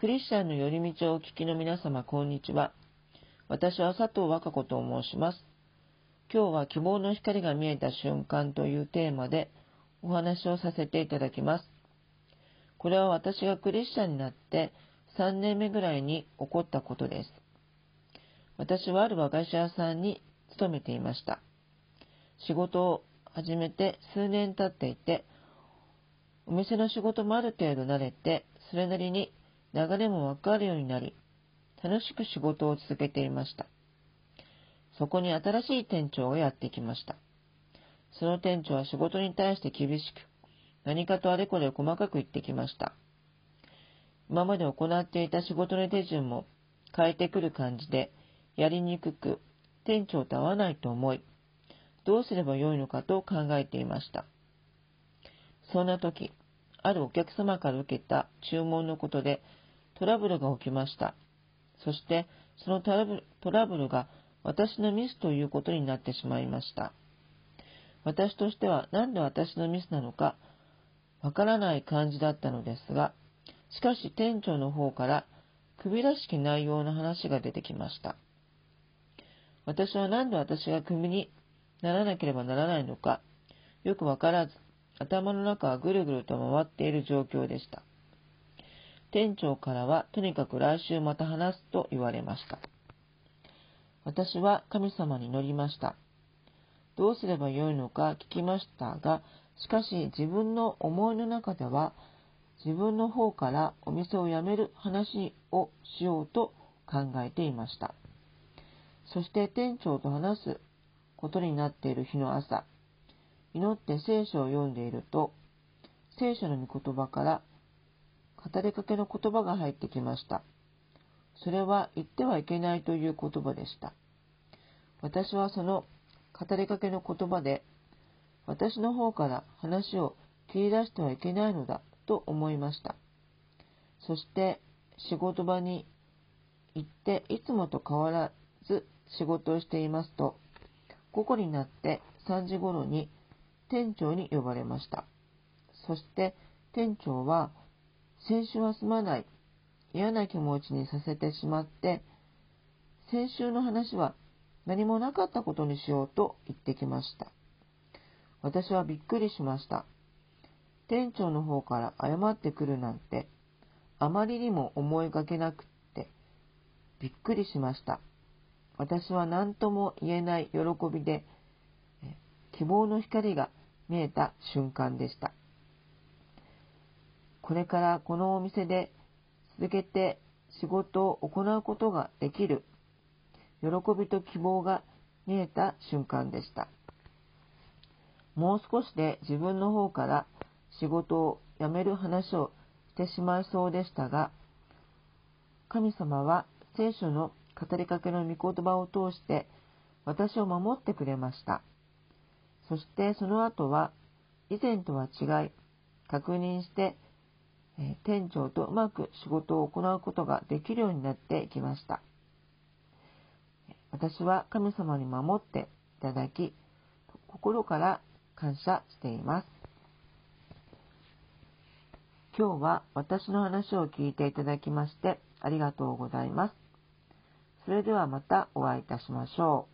クリスチャンの寄り道をお聞きの皆様、こんにちは。私は佐藤和歌子と申します。今日は希望の光が見えた瞬間というテーマでお話をさせていただきます。これは私がクリスチャンになって3年目ぐらいに起こったことです。私はある和菓子屋さんに勤めていました。仕事を始めて数年経っていて、お店の仕事もある程度慣れて、それなりに流れもわかるようになり、楽しく仕事を続けていました。そこに新しい店長がやってきました。その店長は仕事に対して厳しく、何かとあれこれ細かく言ってきました。今まで行っていた仕事の手順も変えてくる感じで、やりにくく、店長と合わないと思い、どうすればよいのかと考えていました。そんな時、あるお客様から受けた注文のことでトラブルが起きました。そしてそのトラブルが私のミスということになってしまいました。私としてはなんで私のミスなのかわからない感じだったのですが、しかし店長の方から首らしき内容の話が出てきました。私はなんで私がクビにならなければならないのかよくわからず、頭の中はぐるぐると回っている状況でした。店長からはとにかく来週また話すと言われました。私は神様に祈りました。どうすればよいのか聞きましたが、しかし自分の思いの中では自分の方からお店を辞める話をしようと考えていました。そして店長と話すことになっている日の朝、祈って聖書を読んでいると、聖書の御言葉から語りかけの言葉が入ってきました。それは言ってはいけないという言葉でした。私はその語りかけの言葉で、私の方から話を切り出してはいけないのだと思いました。そして仕事場に行っていつもと変わらず仕事をしていますと、午後になって3時頃に店長に呼ばれました。そして店長は、先週はすまない、嫌な気持ちにさせてしまって、先週の話は何もなかったことにしようと言ってきました。私はびっくりしました。店長の方から謝ってくるなんて、あまりにも思いがけなくって、びっくりしました。私は何とも言えない喜びで、希望の光が見えた瞬間でした。これからこのお店で続けて仕事を行うことができる喜びと希望が見えた瞬間でした。もう少しで自分の方から仕事を辞める話をしてしまいそうでしたが、神様は聖書の語りかけの御言葉を通して私を守ってくれました。そしてその後は以前とは違い、確認して店長とうまく仕事を行うことができるようになっていきました。私は神様に守っていただき、心から感謝しています。今日は私の話を聞いていただきましてありがとうございます。それではまたお会いいたしましょう。